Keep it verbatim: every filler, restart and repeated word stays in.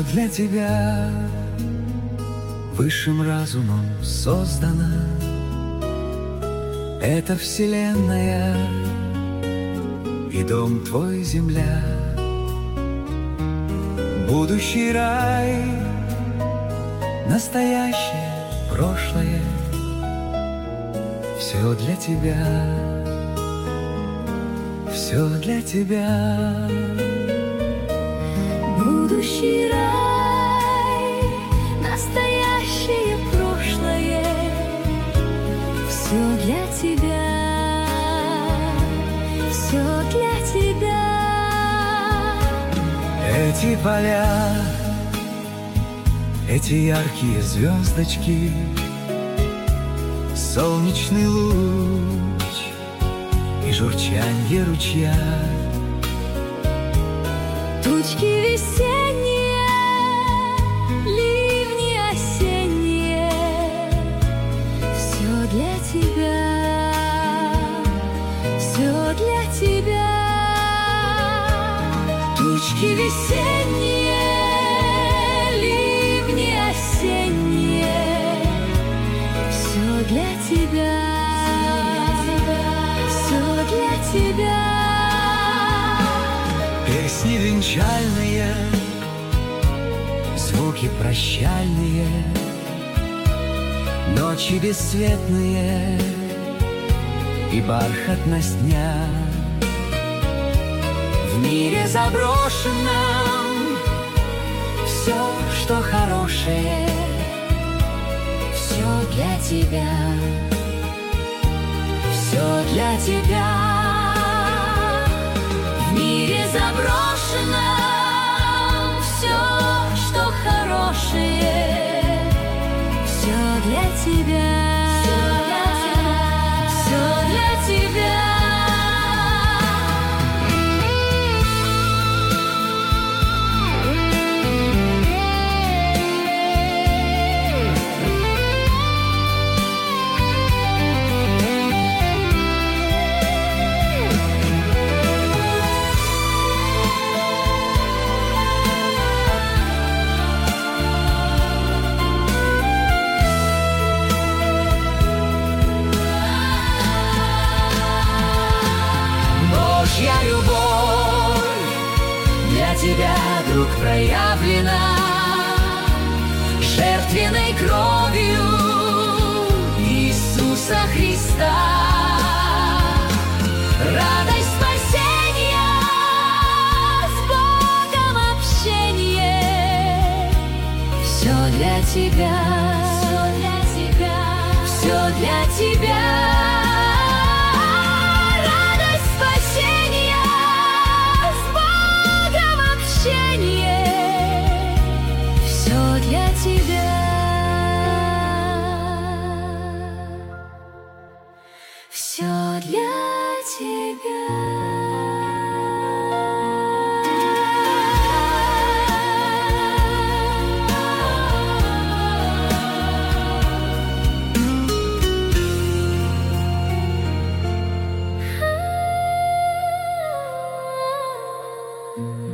для тебя высшим разумом создано. Это вселенная и дом твой земля, будущий рай, настоящее, прошлое, все для тебя, все для тебя. Будущий рай, настоящее, прошлое, все для тебя, все для тебя. Эти поля, эти яркие звездочки, солнечный луч и журчанье ручья, тучки весенние, ливни осенние, все для тебя, все для тебя. Тучки весенние, ливни осенние, все для тебя, все для тебя. Песни венчальные, звуки прощальные, ночи бесцветные и бархатность дня. В мире заброшенном все, что хорошее, все для тебя, все для тебя. В мире заброшенном все, что хорошее, все для тебя, все для тебя. Божья любовь для тебя, друг, проявлена жертвенной кровью Иисуса Христа. Радость спасения, с Богом общение, все для тебя, все для тебя, все для тебя. Все для тебя. Thank you.